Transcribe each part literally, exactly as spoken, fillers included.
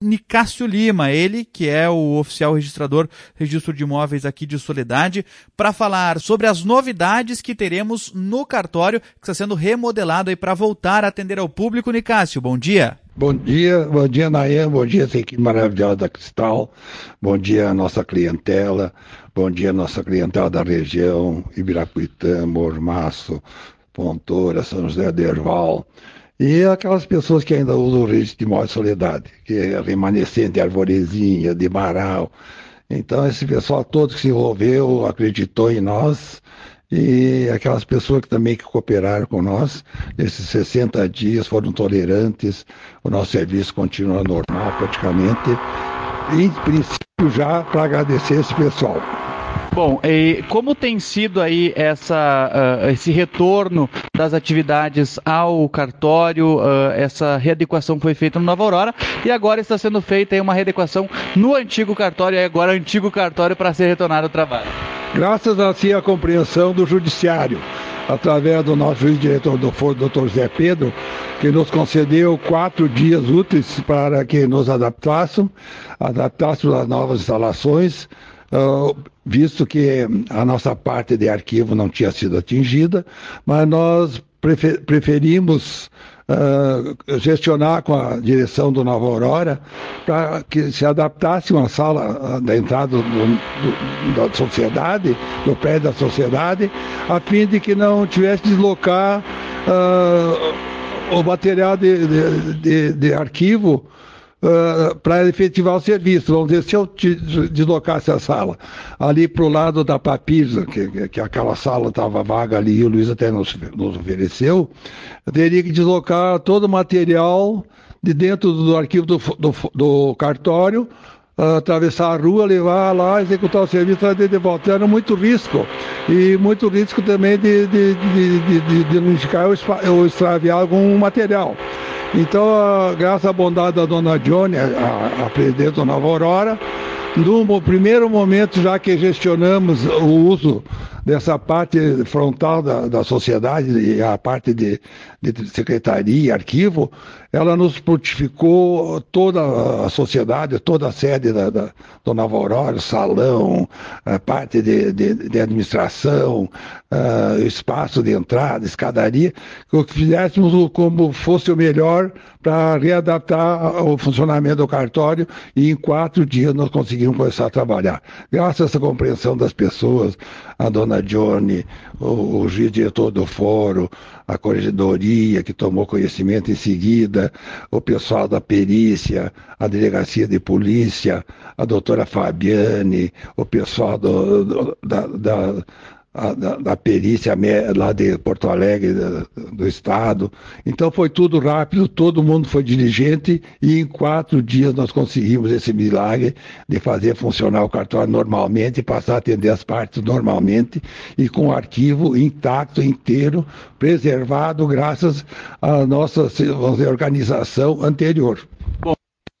Nicásio Lima, ele que é o oficial registrador registro de imóveis aqui de Soledade, para falar sobre as novidades que teremos no cartório que está sendo remodelado aí para voltar a atender ao público. Nicásio, bom dia. Bom dia, bom dia, Nayan, bom dia, essa equipe maravilhosa da Cristal, bom dia a nossa clientela, bom dia a nossa clientela da região, Ibirapuitã, Mormaço, Pontora, São José do Herval, e aquelas pessoas que ainda usam o registro de imóveis Soledade, que é remanescente de Arvorezinha, de Marau. Então, esse pessoal todo que se envolveu, acreditou em nós, e aquelas pessoas que também que cooperaram com nós, nesses sessenta dias foram tolerantes, o nosso serviço continua normal praticamente, e, em princípio, já para agradecer esse pessoal. Bom, e como tem sido aí essa, uh, esse retorno das atividades ao cartório, uh, essa readequação foi feita no Nova Aurora e agora está sendo feita aí uma readequação no antigo cartório, e agora antigo cartório para ser retornado ao trabalho. Graças assim à compreensão do Judiciário, através do nosso juiz-diretor do Foro, doutor Zé Pedro, que nos concedeu quatro dias úteis para que nos adaptássemos, adaptássemos às novas instalações, Uh, visto que a nossa parte de arquivo não tinha sido atingida, mas nós prefer- preferimos uh, gestionar com a direção do Nova Aurora para que se adaptasse uma sala uh, da entrada do, do, da sociedade, do prédio da sociedade, a fim de que não tivesse que deslocar uh, o material de, de, de, de arquivo Uh, para efetivar o serviço. Vamos dizer, se eu te deslocasse a sala ali para o lado da Papisa, que, que aquela sala estava vaga ali e o Luiz até nos, nos ofereceu, eu teria que deslocar todo o material de dentro do arquivo do, do, do cartório, uh, atravessar a rua, levar lá, executar o serviço, trazer de volta. Era muito risco. E muito risco também de, de, de, de, de, de não indicar ou extraviar algum material. Então, graças à bondade da dona Johnny, a, a presidente da Nova Aurora, no primeiro momento, já que gestionamos o uso dessa parte frontal da, da sociedade e a parte de, de secretaria, arquivo, ela nos prontificou toda a sociedade, toda a sede da, da, do Nova Aurora, salão, a parte de, de, de administração, uh, espaço de entrada, escadaria, que fizéssemos como fosse o melhor para readaptar o funcionamento do cartório, e em quatro dias nós conseguimos começar a trabalhar. Graças a essa compreensão das pessoas, a dona Johnny, o, o juiz diretor do fórum, a corregedoria que tomou conhecimento em seguida, o pessoal da perícia, a delegacia de polícia, a doutora Fabiane, o pessoal do, do, da, da A, da, da perícia lá de Porto Alegre, do, do estado. Então foi tudo rápido, todo mundo foi diligente, e em quatro dias nós conseguimos esse milagre de fazer funcionar o cartório normalmente, passar a atender as partes normalmente e com o arquivo intacto, inteiro, preservado, graças à nossa, vamos dizer, organização anterior. Bom,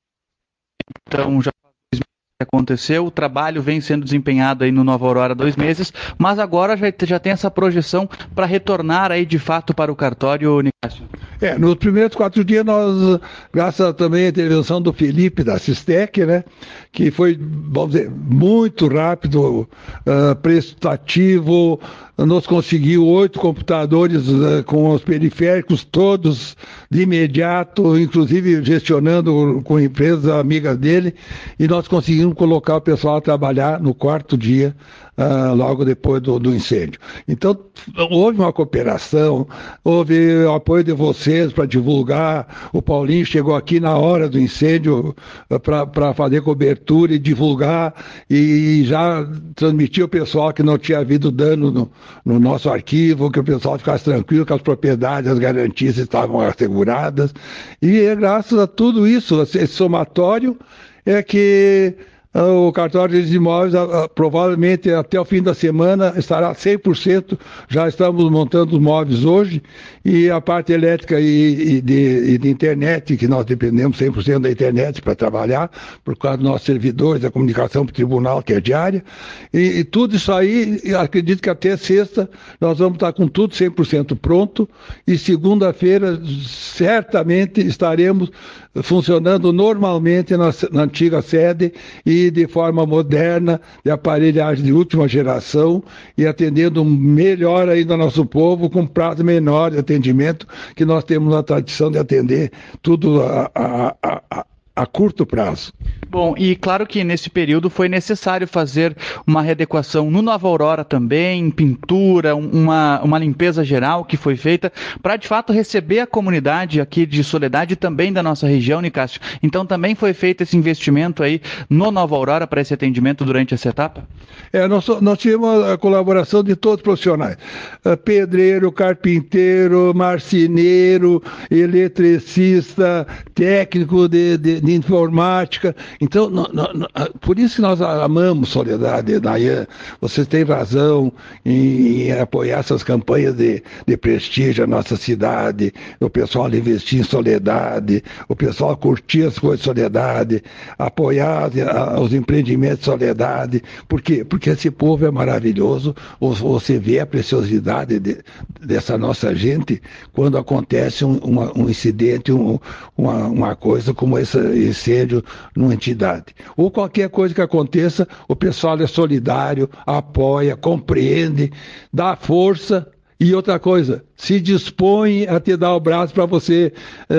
então já aconteceu, o trabalho vem sendo desempenhado aí no Nova Aurora há dois meses, mas agora já, já tem essa projeção para retornar aí de fato para o cartório, Nicásio. É, nos primeiros quatro dias nós, graças também à intervenção do Felipe da Sistec, né, que foi, vamos dizer, muito rápido, uh, prestativo, nos conseguiu oito computadores uh, com os periféricos todos de imediato, inclusive gestionando com empresas amigas dele, e nós conseguimos colocar o pessoal a trabalhar no quarto dia, uh, logo depois do, do incêndio. Então, houve uma cooperação, houve o apoio de vocês para divulgar. O Paulinho chegou aqui na hora do incêndio uh, para fazer cobertura e divulgar, e já transmitir ao pessoal que não tinha havido dano no, no nosso arquivo, que o pessoal ficasse tranquilo, que as propriedades, as garantias estavam asseguradas. E é graças a tudo isso, esse somatório, é que o cartório de imóveis, provavelmente até o fim da semana, estará cem por cento. Já estamos montando os móveis hoje, e a parte elétrica e, e, de, e de internet, que nós dependemos cem por cento da internet para trabalhar, por causa dos nossos servidores, da comunicação para o tribunal, que é diária, e, e tudo isso aí, acredito que até sexta nós vamos estar com tudo cem por cento pronto, e segunda-feira certamente estaremos funcionando normalmente na, na antiga sede e de forma moderna, de aparelhagem de última geração e atendendo melhor ainda nosso povo com prazo menor de atendimento, que nós temos a tradição de atender tudo a, a, a, a a curto prazo. Bom, e claro que nesse período foi necessário fazer uma readequação no Nova Aurora também, pintura, uma, uma limpeza geral que foi feita para de fato receber a comunidade aqui de Soledade e também da nossa região, Nicásio. Então também foi feito esse investimento aí no Nova Aurora para esse atendimento durante essa etapa? É, nós, nós tivemos a colaboração de todos os profissionais, pedreiro, carpinteiro, marceneiro, eletricista, técnico de, de, de informática. Então, no, no, por isso que nós amamos Soledade, Nayan. Você tem razão em, em apoiar essas campanhas de, de prestígio à nossa cidade, o pessoal investir em Soledade, o pessoal curtir as coisas de Soledade, apoiar a, os empreendimentos de Soledade. Por quê? Porque esse povo é maravilhoso. Você vê a preciosidade de, dessa nossa gente quando acontece um, uma, um incidente, um, uma, uma coisa como esse incêndio numa entidade. Ou qualquer coisa que aconteça, o pessoal é solidário, apoia, compreende, dá força. E outra coisa, se dispõe a te dar o braço para você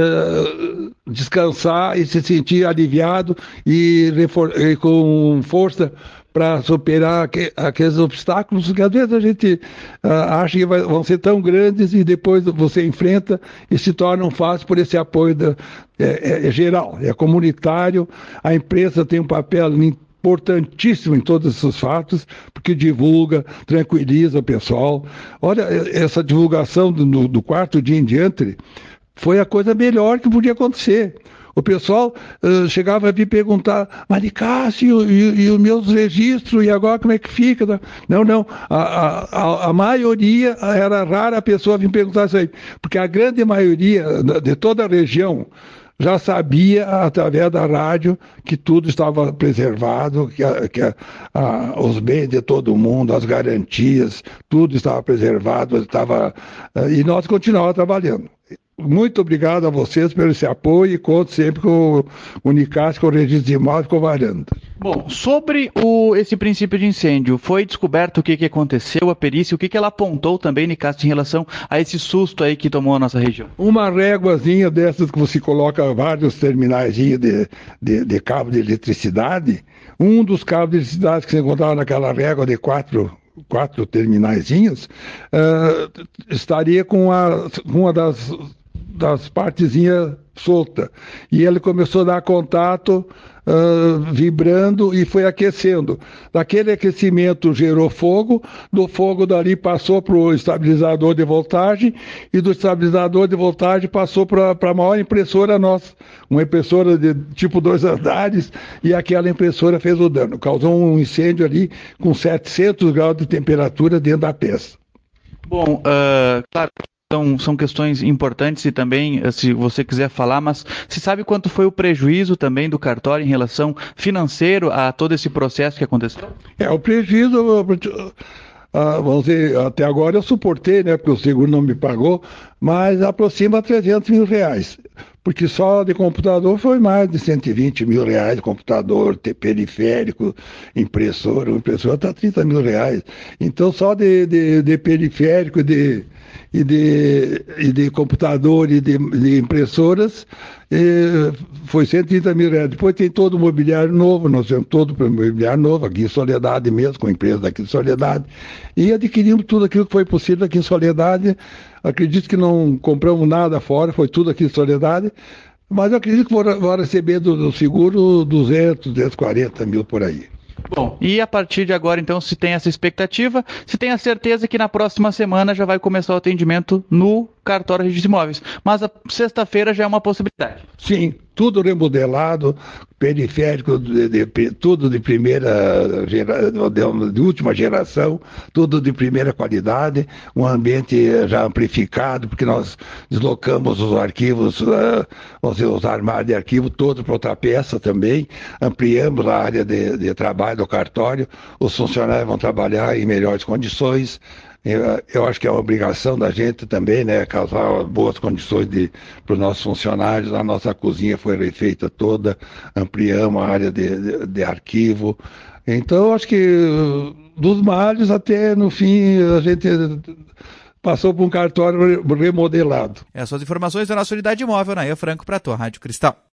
uh, descansar e se sentir aliviado e, e com força para superar aqu aqueles obstáculos que às vezes a gente uh, acha que vai, vão ser tão grandes e depois você enfrenta e se tornam fáceis por esse apoio da, é, é geral, é comunitário. A imprensa tem um papel importantíssimo em todos esses fatos, porque divulga, tranquiliza o pessoal. Olha, essa divulgação do, do quarto dia em diante foi a coisa melhor que podia acontecer. O pessoal uh, chegava a vir perguntar, mas Nicásio, e, e os meus registros, e agora como é que fica? Não, não, a, a, a maioria, era rara a pessoa vir perguntar isso aí, porque a grande maioria de toda a região já sabia, através da rádio, que tudo estava preservado, que, a, que a, a, os bens de todo mundo, as garantias, tudo estava preservado, estava, uh, e nós continuávamos trabalhando. Muito obrigado a vocês pelo esse apoio e conto sempre com o Nicásio, com o registro de imóveis, com o Varanda. Bom, sobre o, esse princípio de incêndio, foi descoberto o que, que aconteceu, a perícia, o que, que ela apontou também, Nicásio, em relação a esse susto aí que tomou a nossa região? Uma réguazinha dessas que você coloca vários terminais de, de, de cabo de eletricidade. Um dos cabos de eletricidade que você encontrava naquela régua de quatro... quatro terminaizinhos, uh, estaria com a, uma das, das partezinhas solta. E ele começou a dar contato, uh, vibrando e foi aquecendo. Daquele aquecimento gerou fogo, do fogo dali passou para o estabilizador de voltagem e do estabilizador de voltagem passou para a maior impressora nossa, uma impressora de tipo dois andares, e aquela impressora fez o dano. Causou um incêndio ali com setecentos graus de temperatura dentro da peça. Bom, uh, claro... Então, são questões importantes e também, se você quiser falar, mas se sabe quanto foi o prejuízo também do cartório em relação financeiro a todo esse processo que aconteceu? É, o prejuízo, ah, vamos dizer, até agora eu suportei, né, porque o seguro não me pagou, mas aproxima trezentos mil reais. Porque só de computador foi mais de cento e vinte mil reais, computador, periférico, impressora, o impressora está trinta mil reais. Então só de, de, de periférico de, e, de, e de computador e de, de impressoras eh, foi cento e trinta mil reais. Depois tem todo o mobiliário novo, nós temos todo o mobiliário novo, aqui em Soledade mesmo, com a empresa daqui de Soledade. E adquirimos tudo aquilo que foi possível aqui em Soledade. Acredito que não compramos nada fora, foi tudo aqui em Soledade, mas eu acredito que vou, vou receber do, do seguro duzentos, duzentos e quarenta mil por aí. Bom, e a partir de agora, então, se tem essa expectativa, se tem a certeza que na próxima semana já vai começar o atendimento no cartório de registro de imóveis, mas a sexta-feira já é uma possibilidade. Sim, tudo remodelado, periférico, de, de, tudo de primeira gera, de, de última geração, tudo de primeira qualidade, um ambiente já amplificado, porque nós deslocamos os arquivos, uh, os armários de arquivo todos para outra peça também, ampliamos a área de, de trabalho do cartório, os funcionários vão trabalhar em melhores condições. Eu, eu acho que é uma obrigação da gente também, né, causar boas condições para os nossos funcionários. A nossa cozinha foi refeita toda, ampliamos a área de, de, de arquivo. Então, eu acho que dos males até, no fim, a gente passou por um cartório remodelado. Essas informações da nossa unidade móvel, Nair Franco, para a tua Rádio Cristal.